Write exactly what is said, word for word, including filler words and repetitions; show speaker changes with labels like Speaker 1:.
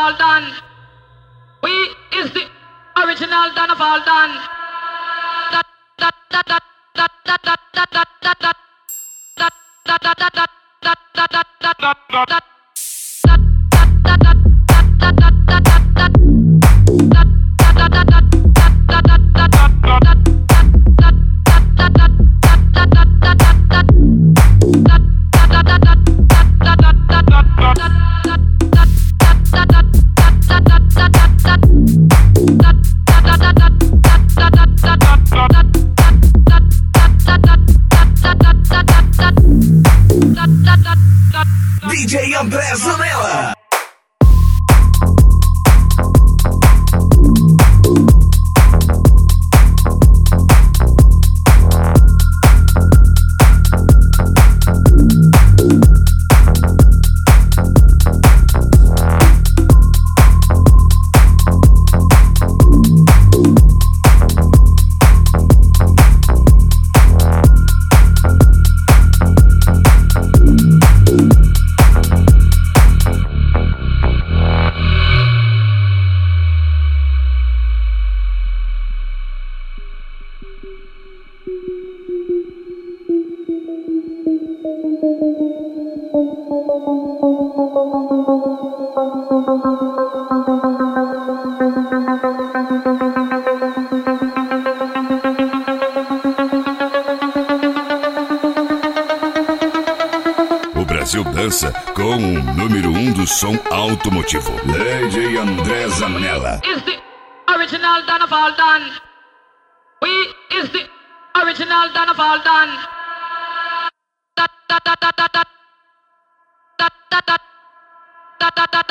Speaker 1: all done. We is the original Donna Fall done. Da da da da da da da da da da da da da da da da da da.
Speaker 2: D J André Zanella.
Speaker 3: O Brasil dança com o número um do som automotivo, D J André Zanella.
Speaker 1: Is the original Donna Fall done. We is the original Donna Fall done. Da da da da da da da da da da da da.